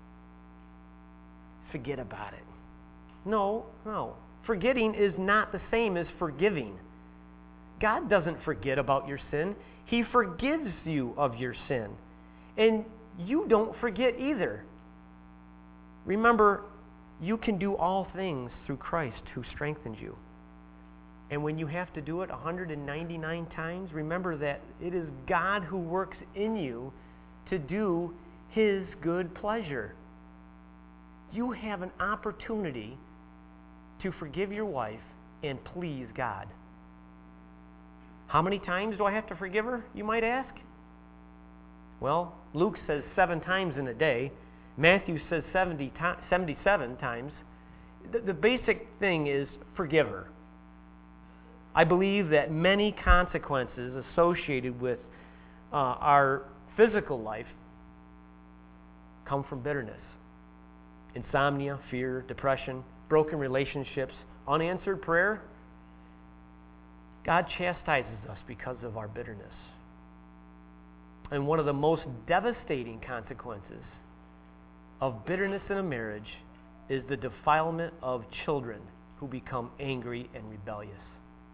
Forget about it. No, no. Forgetting is not the same as forgiving. God doesn't forget about your sin. He forgives you of your sin. And you don't forget either. Remember, you can do all things through Christ who strengthens you. And when you have to do it one hundred ninety-nine times, remember that it is God who works in you to do his good pleasure. You have an opportunity to forgive your wife and please God. How many times do I have to forgive her, you might ask? Well, Luke says seven times in a day. Matthew says seventy, seventy-seven times. The, the basic thing is forgive her. I believe that many consequences associated with uh, our physical life come from bitterness. Insomnia, fear, depression, broken relationships, unanswered prayer. God chastises us because of our bitterness. And one of the most devastating consequences of bitterness in a marriage is the defilement of children who become angry and rebellious.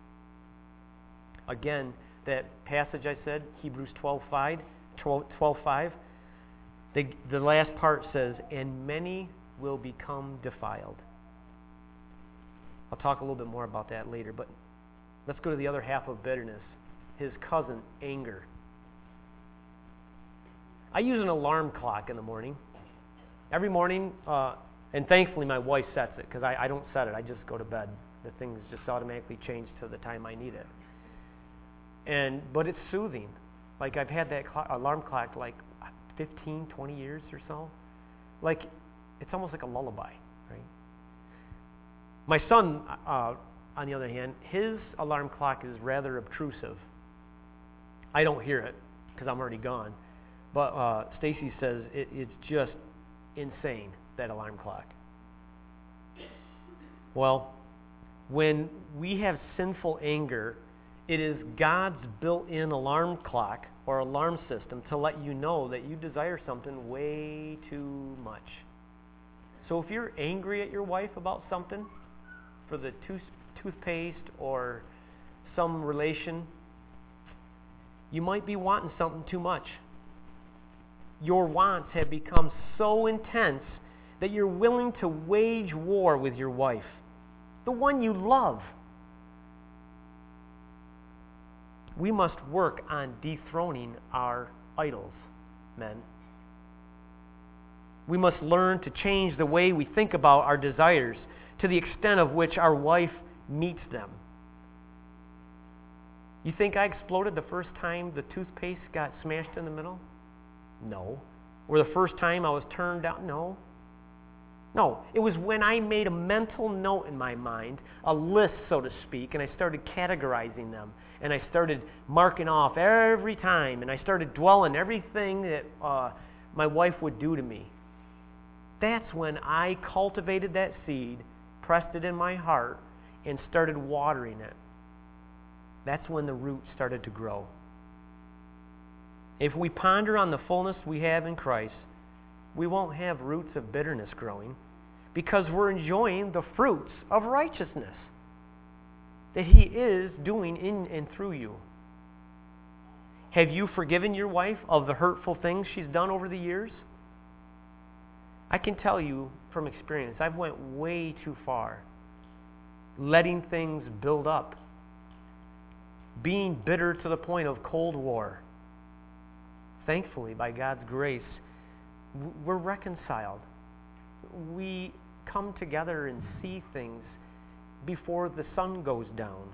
Again, that passage I said, Hebrews twelve five, the, the last part says, "And many will become defiled." I'll talk a little bit more about that later, but let's go to the other half of bitterness, his cousin, anger. I use an alarm clock in the morning. Every morning, uh, and thankfully my wife sets it because I, I don't set it. I just go to bed. The things just automatically change to the time I need it. And but it's soothing. Like I've had that clock, alarm clock like fifteen, twenty years or so. Like it's almost like a lullaby, right? My son, uh, on the other hand, his alarm clock is rather obtrusive. I don't hear it because I'm already gone. But uh, Stacy says it, it's just insane, that alarm clock. Well, when we have sinful anger, it is God's built-in alarm clock or alarm system to let you know that you desire something way too much. So if you're angry at your wife about something, for the tooth, toothpaste or some relation, you might be wanting something too much. Your wants have become so intense that you're willing to wage war with your wife, the one you love. We must work on dethroning our idols, men. We must learn to change the way we think about our desires to the extent of which our wife meets them. You think I exploded the first time the toothpaste got smashed in the middle? No. Or the first time I was turned down? No. No. It was when I made a mental note in my mind, a list, so to speak, and I started categorizing them. And I started marking off every time, and I started dwelling everything that uh, my wife would do to me. That's when I cultivated that seed, pressed it in my heart, and started watering it. That's when the root started to grow. If we ponder on the fullness we have in Christ, we won't have roots of bitterness growing because we're enjoying the fruits of righteousness that He is doing in and through you. Have you forgiven your wife of the hurtful things she's done over the years? I can tell you from experience, I've went way too far, letting things build up, being bitter to the point of Cold War. Thankfully, by God's grace, we're reconciled. We come together and see things before the sun goes down.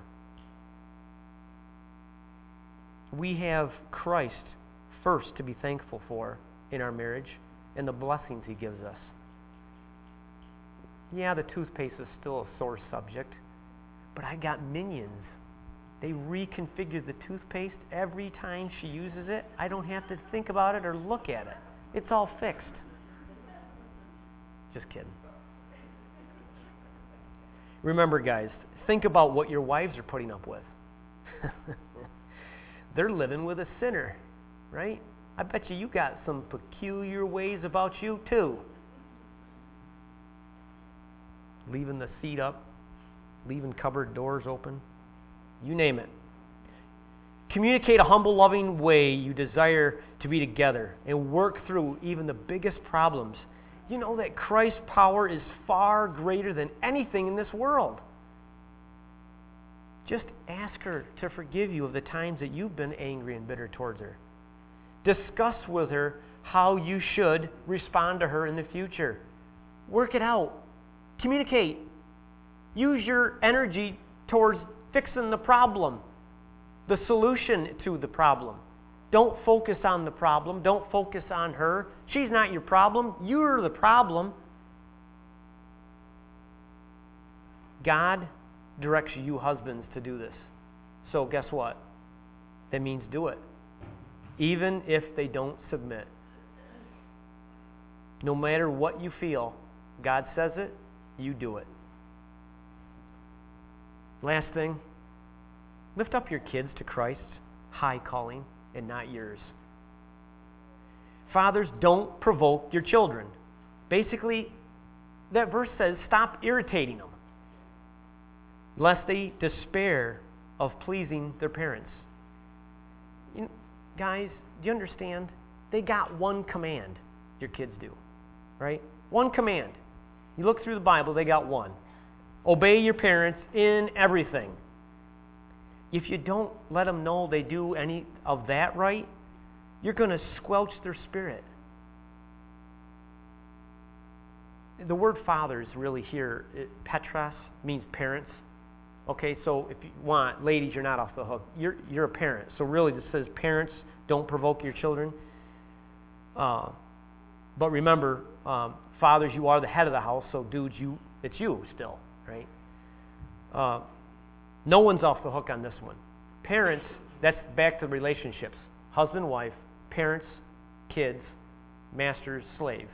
We have Christ first to be thankful for in our marriage and the blessings He gives us. Yeah, the toothpaste is still a sore subject, but I got minions. They reconfigure the toothpaste every time she uses it. I don't have to think about it or look at it. It's all fixed. Just kidding. Remember, guys, think about what your wives are putting up with. They're living with a sinner, right? I bet you you got some peculiar ways about you, too. Leaving the seat up, leaving cupboard doors open. You name it. Communicate a humble, loving way you desire to be together and work through even the biggest problems. You know that Christ's power is far greater than anything in this world. Just ask her to forgive you of the times that you've been angry and bitter towards her. Discuss with her how you should respond to her in the future. Work it out. Communicate. Use your energy towards fixing the problem, the solution to the problem. Don't focus on the problem. Don't focus on her. She's not your problem. You're the problem. God directs you husbands to do this. So guess what? That means do it. Even if they don't submit. No matter what you feel, God says it, you do it. Last thing, lift up your kids to Christ's high calling and not yours. Fathers, don't provoke your children. Basically, that verse says stop irritating them, lest they despair of pleasing their parents. You know, guys, do you understand? They got one command, your kids do, right? One command. You look through the Bible, they got one. Obey your parents in everything. If you don't let them know they do any of that right, you're going to squelch their spirit. The word fathers really here, it, Petros, means parents. Okay, so if you want, ladies, you're not off the hook. You're, you're a parent. So really this says parents, don't provoke your children. Uh, but remember, um, fathers, you are the head of the house, so dudes, you it's you still, right? Uh, no one's off the hook on this one. Parents, that's back to relationships. Husband, wife, parents, kids, master, slave.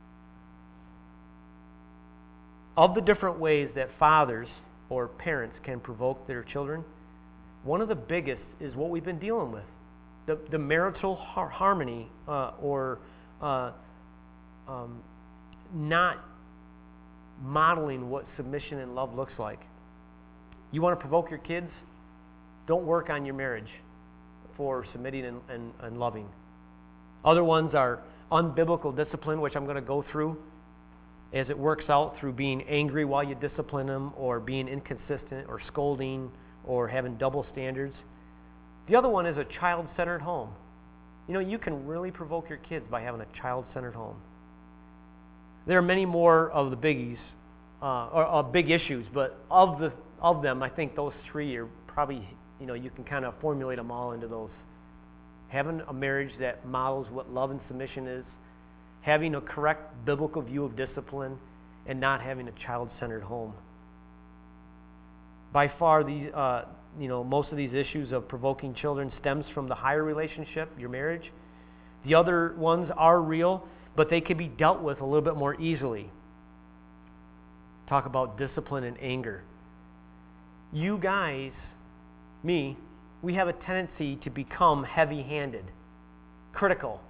Of the different ways that fathers or parents can provoke their children, one of the biggest is what we've been dealing with. The, the marital har- harmony uh, or uh, um, not modeling what submission and love looks like. You want to provoke your kids? Don't work on your marriage for submitting and, and, and loving. Other ones are unbiblical discipline, which I'm going to go through as it works out through being angry while you discipline them, or being inconsistent, or scolding, or having double standards. The other one is a child-centered home. You know, you can really provoke your kids by having a child-centered home. There are many more of the biggies, uh, or uh, big issues, but of the of them, I think those three are probably, you know, you can kind of formulate them all into those. Having a marriage that models what love and submission is, having a correct biblical view of discipline, and not having a child-centered home. By far, these, uh, you know, most of these issues of provoking children stems from the higher relationship, your marriage. The other ones are real, but they can be dealt with a little bit more easily. Talk about discipline and anger. You guys, me, we have a tendency to become heavy-handed, critical,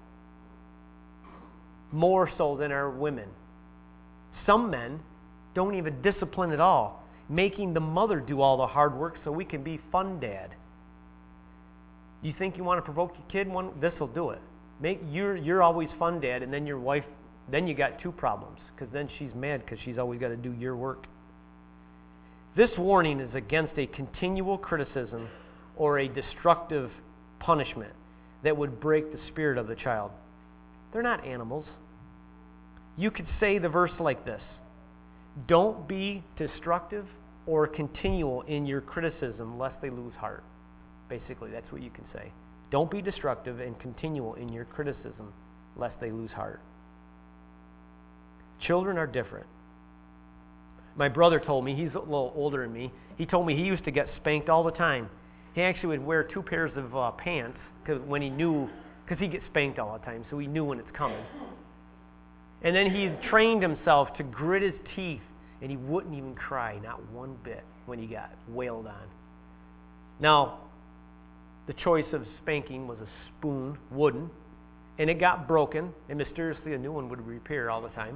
more so than our women. Some men don't even discipline at all, making the mother do all the hard work so we can be fun dad. You think you want to provoke your kid? One, this will do it. Make you're you're always fun dad, and then your wife, then you got two problems, because then she's mad because she's always got to do your work. This warning is against a continual criticism or a destructive punishment that would break the spirit of the child. They're not animals. You could say the verse like this: don't be destructive or continual in your criticism, lest they lose heart. Basically, that's what you can say. Don't be destructive and continual in your criticism, lest they lose heart. Children are different. My brother told me, he's a little older than me, he told me he used to get spanked all the time. He actually would wear two pairs of uh, pants cause when he knew, because he gets spanked all the time, so he knew when it's coming. And then he trained himself to grit his teeth, and he wouldn't even cry, not one bit, when he got wailed on. Now, the choice of spanking was a spoon, wooden, and it got broken, and mysteriously a new one would reappear all the time.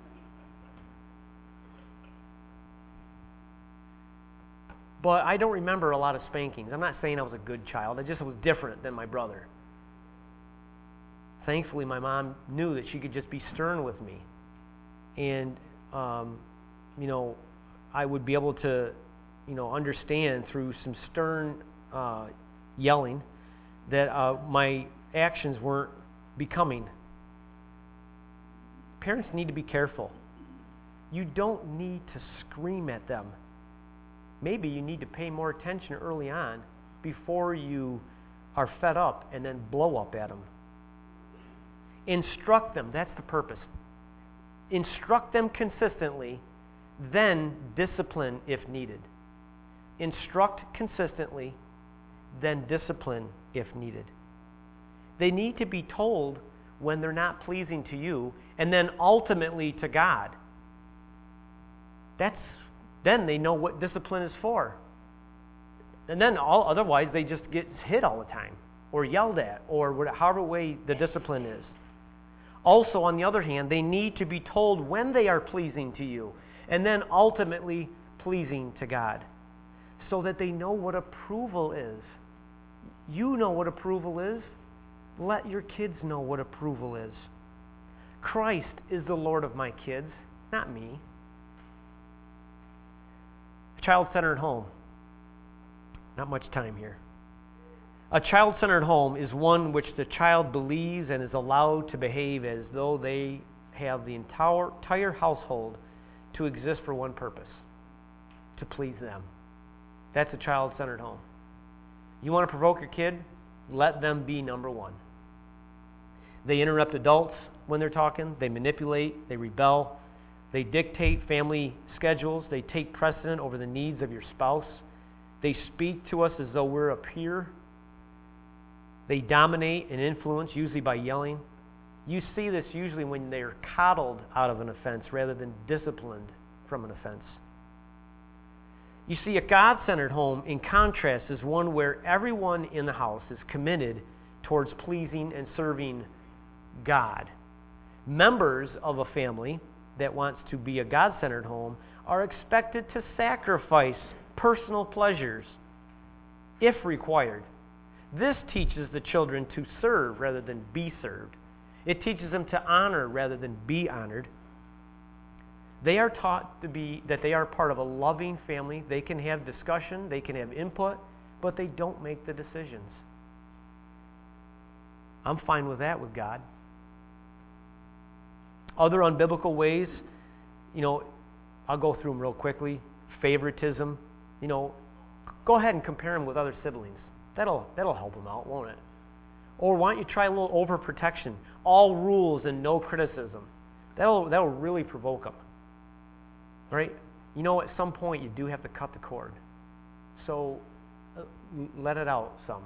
But I don't remember a lot of spankings. I'm not saying I was a good child. I just was different than my brother. Thankfully, my mom knew that she could just be stern with me. And, um, you know, I would be able to, you know, understand through some stern uh, yelling that uh, my actions weren't becoming. Parents need to be careful. You don't need to scream at them. Maybe you need to pay more attention early on before you are fed up and then blow up at them. Instruct them. That's the purpose. Instruct them consistently, then discipline if needed. Instruct consistently, then discipline if needed. They need to be told when they're not pleasing to you, and then ultimately to God. That's then they know what discipline is for. And then all otherwise they just get hit all the time, or yelled at, or whatever, however way the discipline is. Also, on the other hand, they need to be told when they are pleasing to you, and then ultimately pleasing to God, so that they know what approval is. You know what approval is. Let your kids know what approval is. Christ is the Lord of my kids, not me. A child-centered home. Not much time here. A child-centered home is one in which the child believes and is allowed to behave as though they have the entire, entire household to exist for one purpose, to please them. That's a child-centered home. You want to provoke your kid? Let them be number one. They interrupt adults when they're talking. They manipulate. They rebel. They dictate family schedules. They take precedent over the needs of your spouse. They speak to us as though we're a peer. They dominate and influence, usually by yelling. You see this usually when they're coddled out of an offense rather than disciplined from an offense. You see, a God-centered home, in contrast, is one where everyone in the house is committed towards pleasing and serving God. Members of a family that wants to be a God-centered home are expected to sacrifice personal pleasures if required. This teaches the children to serve rather than be served. It teaches them to honor rather than be honored. They are taught to be that they are part of a loving family. They can have discussion, they can have input, but they don't make the decisions. I'm fine with that with God. Other unbiblical ways, you know, I'll go through them real quickly. Favoritism, you know, go ahead and compare them with other siblings. That'll, that'll help them out, won't it? Or why don't you try a little overprotection? All rules and no criticism. That'll, that'll really provoke them. Right? You know, at some point you do have to cut the cord. So uh, let it out some.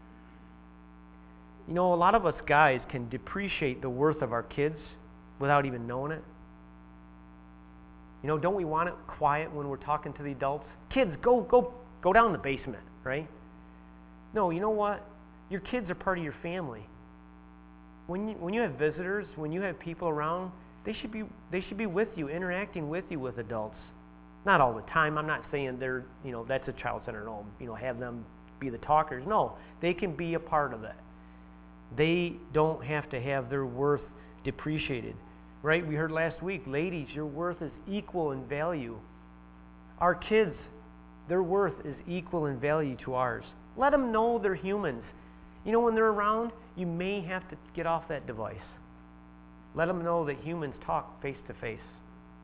You know, a lot of us guys can depreciate the worth of our kids without even knowing it. You know, don't we want it quiet when we're talking to the adults? Kids, go go go down in the basement, right? No, you know what? Your kids are part of your family. When you, when you have visitors, when you have people around, they should be they should be with you, interacting with you with adults. Not all the time. I'm not saying they're, you know, that's a child-centered home. You know, have them be the talkers. No, they can be a part of it. They don't have to have their worth depreciated. Right? We heard last week, ladies, your worth is equal in value. Our kids, their worth is equal in value to ours. Let them know they're humans. You know, when they're around, you may have to get off that device. Let them know that humans talk face to face.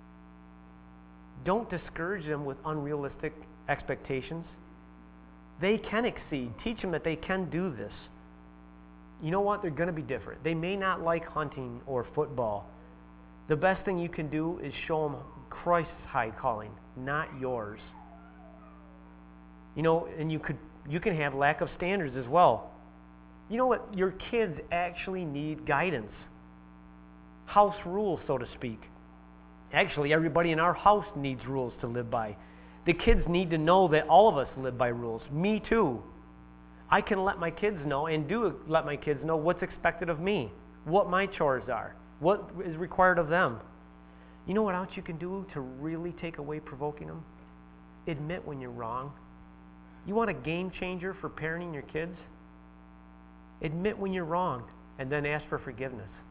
Don't discourage them with unrealistic expectations. They can exceed. Teach them that they can do this. You know what? They're going to be different. They may not like hunting or football. The best thing you can do is show them Christ's high calling, not yours. You know, and you could you can have lack of standards as well. You know what? Your kids actually need guidance. House rules, so to speak. Actually, everybody in our house needs rules to live by. The kids need to know that all of us live by rules. Me too. I can let my kids know, and do let my kids know what's expected of me, what my chores are, what is required of them. You know what else you can do to really take away provoking them? Admit when you're wrong. You want a game changer for parenting your kids? Admit when you're wrong, and then ask for forgiveness.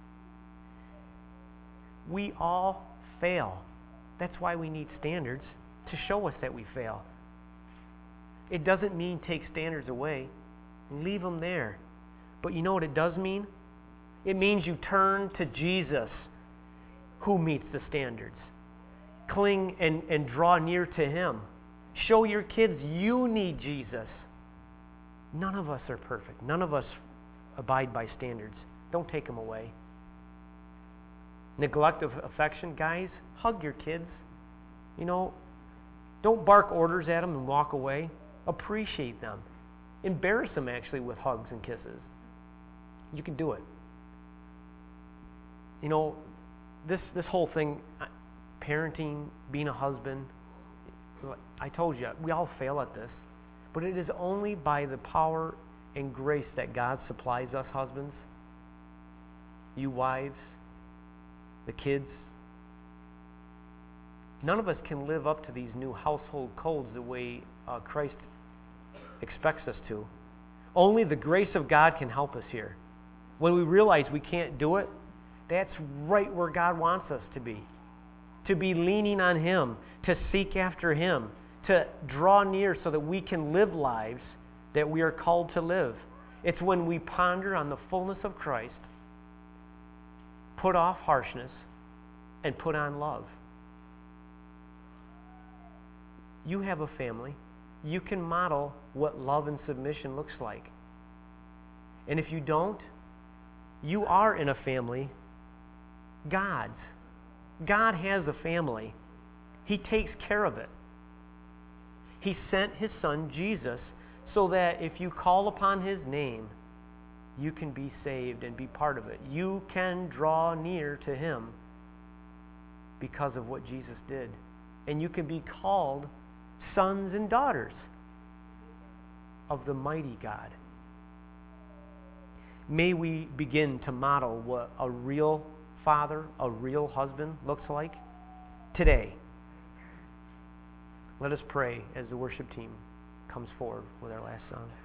We all fail. That's why we need standards, to show us that we fail. It doesn't mean take standards away. Leave them there. But you know what it does mean? It means you turn to Jesus, who meets the standards. Cling and, and draw near to him. Show your kids you need Jesus. None of us are perfect. None of us abide by standards. Don't take them away. Neglect of affection, guys, hug your kids. You know, don't bark orders at them and walk away. Appreciate them. Embarrass them, actually, with hugs and kisses. You can do it. You know, this this whole thing, parenting, being a husband, I told you, we all fail at this. But it is only by the power and grace that God supplies us husbands, you wives, the kids. None of us can live up to these new household codes the way uh, Christ expects us to. Only the grace of God can help us here. When we realize we can't do it, that's right where God wants us to be. To be leaning on him, to seek after him, to draw near so that we can live lives that we are called to live. It's when we ponder on the fullness of Christ, put off harshness, and put on love. You have a family. You can model what love and submission looks like. And if you don't, you are in a family, God's. God has a family. He takes care of it. He sent His Son, Jesus, so that if you call upon His name, you can be saved and be part of it. You can draw near to Him because of what Jesus did. And you can be called sons and daughters of the mighty God. May we begin to model what a real father, a real husband looks like today. Let us pray as the worship team comes forward with our last song.